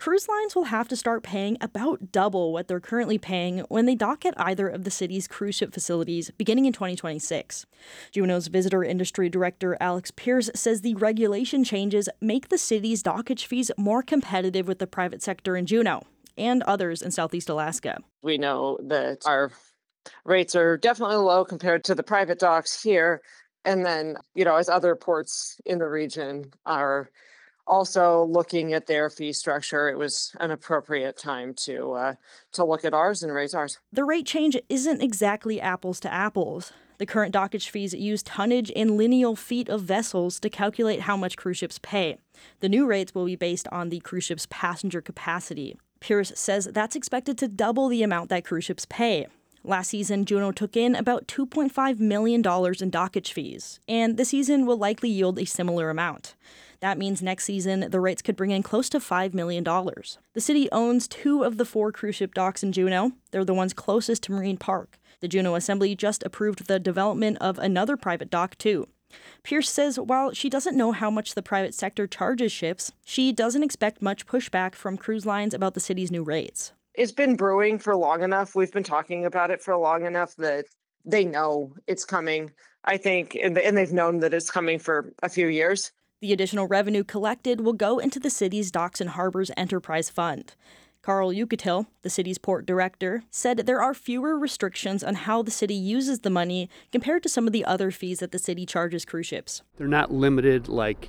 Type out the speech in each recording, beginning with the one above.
Cruise lines will have to start paying about double what they're currently paying when they dock at either of the city's cruise ship facilities beginning in 2026. Juneau's visitor industry director Alex Pierce says the regulation changes make the city's dockage fees more competitive with the private sector in Juneau and others in Southeast Alaska. We know that our rates are definitely low compared to the private docks here. And then, as other ports in the region are also looking at their fee structure, it was an appropriate time to look at ours and raise ours. The rate change isn't exactly apples to apples. The current dockage fees use tonnage in lineal feet of vessels to calculate how much cruise ships pay. The new rates will be based on the cruise ship's passenger capacity. Pierce says that's expected to double the amount that cruise ships pay. Last season, Juneau took in about $2.5 million in dockage fees, and this season will likely yield a similar amount. That means next season, the rates could bring in close to $5 million. The city owns 2 of the 4 cruise ship docks in Juneau. They're the ones closest to Marine Park. The Juneau Assembly just approved the development of another private dock, too. Pierce says while she doesn't know how much the private sector charges ships, she doesn't expect much pushback from cruise lines about the city's new rates. It's been brewing for long enough. We've been talking about it for long enough that they know it's coming, I think, and they've known that it's coming for a few years. The additional revenue collected will go into the city's Docks and Harbors Enterprise Fund. Carl Yucatil, the city's port director, said there are fewer restrictions on how the city uses the money compared to some of the other fees that the city charges cruise ships. They're not limited like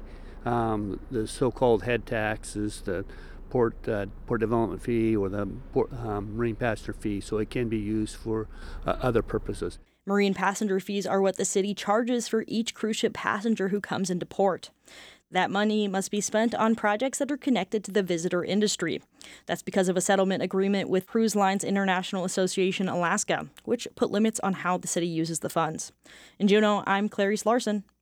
the so-called head taxes, the port development fee, or the marine passenger fee, so it can be used for other purposes. Marine passenger fees are what the city charges for each cruise ship passenger who comes into port. That money must be spent on projects that are connected to the visitor industry. That's because of a settlement agreement with Cruise Lines International Association Alaska, which put limits on how the city uses the funds. In Juneau, I'm Clarice Larson.